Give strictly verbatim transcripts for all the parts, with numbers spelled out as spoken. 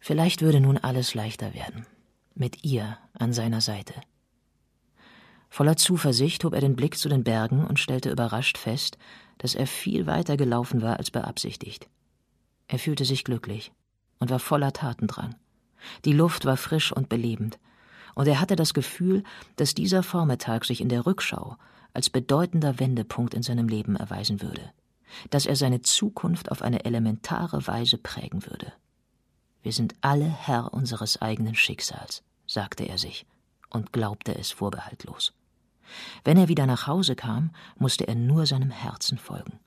Vielleicht würde nun alles leichter werden, mit ihr an seiner Seite. Voller Zuversicht hob er den Blick zu den Bergen und stellte überrascht fest, dass er viel weiter gelaufen war als beabsichtigt. Er fühlte sich glücklich und war voller Tatendrang. Die Luft war frisch und belebend, und er hatte das Gefühl, dass dieser Vormittag sich in der Rückschau als bedeutender Wendepunkt in seinem Leben erweisen würde, dass er seine Zukunft auf eine elementare Weise prägen würde. Wir sind alle Herr unseres eigenen Schicksals, sagte er sich und glaubte es vorbehaltlos. Wenn er wieder nach Hause kam, musste er nur seinem Herzen folgen.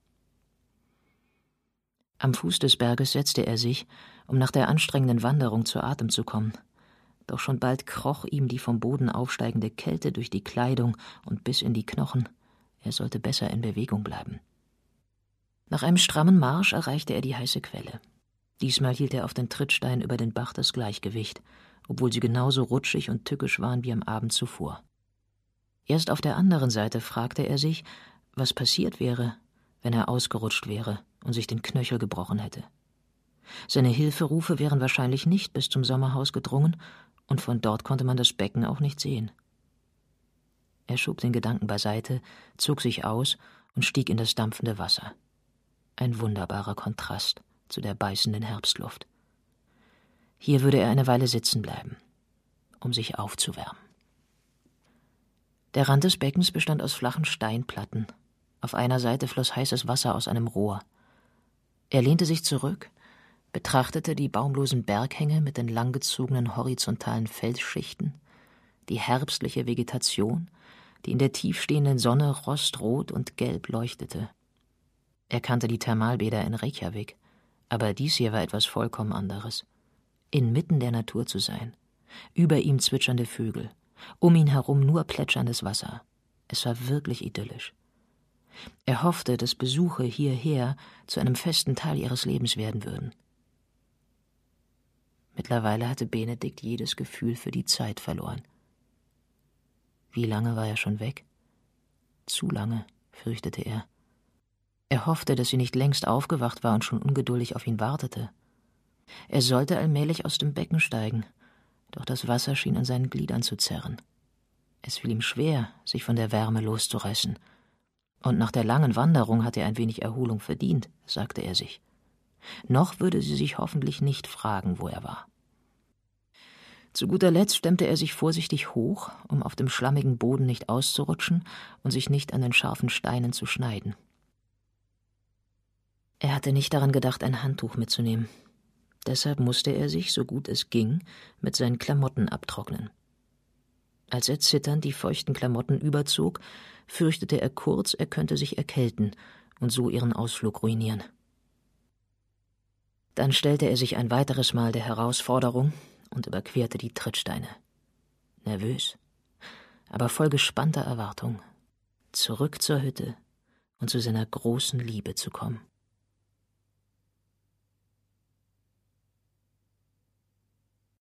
Am Fuß des Berges setzte er sich, um nach der anstrengenden Wanderung zu Atem zu kommen. Doch schon bald kroch ihm die vom Boden aufsteigende Kälte durch die Kleidung und bis in die Knochen. Er sollte besser in Bewegung bleiben. Nach einem strammen Marsch erreichte er die heiße Quelle. Diesmal hielt er auf den Trittstein über den Bach das Gleichgewicht, obwohl sie genauso rutschig und tückisch waren wie am Abend zuvor. Erst auf der anderen Seite fragte er sich, was passiert wäre, wenn er ausgerutscht wäre und sich den Knöchel gebrochen hätte. Seine Hilferufe wären wahrscheinlich nicht bis zum Sommerhaus gedrungen, und von dort konnte man das Becken auch nicht sehen. Er schob den Gedanken beiseite, zog sich aus und stieg in das dampfende Wasser. Ein wunderbarer Kontrast zu der beißenden Herbstluft. Hier würde er eine Weile sitzen bleiben, um sich aufzuwärmen. Der Rand des Beckens bestand aus flachen Steinplatten. Auf einer Seite floss heißes Wasser aus einem Rohr. Er lehnte sich zurück, betrachtete die baumlosen Berghänge mit den langgezogenen horizontalen Felsschichten, die herbstliche Vegetation, die in der tiefstehenden Sonne rostrot und gelb leuchtete. Er kannte die Thermalbäder in Reykjavik, aber dies hier war etwas vollkommen anderes. Inmitten der Natur zu sein, über ihm zwitschernde Vögel, um ihn herum nur plätscherndes Wasser. Es war wirklich idyllisch. Er hoffte, dass Besuche hierher zu einem festen Teil ihres Lebens werden würden. Mittlerweile hatte Benedikt jedes Gefühl für die Zeit verloren. Wie lange war er schon weg? Zu lange, fürchtete er. Er hoffte, dass sie nicht längst aufgewacht war und schon ungeduldig auf ihn wartete. Er sollte allmählich aus dem Becken steigen, doch das Wasser schien an seinen Gliedern zu zerren. Es fiel ihm schwer, sich von der Wärme loszureißen. Und nach der langen Wanderung hatte er ein wenig Erholung verdient, sagte er sich. Noch würde sie sich hoffentlich nicht fragen, wo er war. Zu guter Letzt stemmte er sich vorsichtig hoch, um auf dem schlammigen Boden nicht auszurutschen und sich nicht an den scharfen Steinen zu schneiden. Er hatte nicht daran gedacht, ein Handtuch mitzunehmen. Deshalb musste er sich, so gut es ging, mit seinen Klamotten abtrocknen. Als er zitternd die feuchten Klamotten überzog, fürchtete er kurz, er könnte sich erkälten und so ihren Ausflug ruinieren. Dann stellte er sich ein weiteres Mal der Herausforderung und überquerte die Trittsteine. Nervös, aber voll gespannter Erwartung, zurück zur Hütte und zu seiner großen Liebe zu kommen.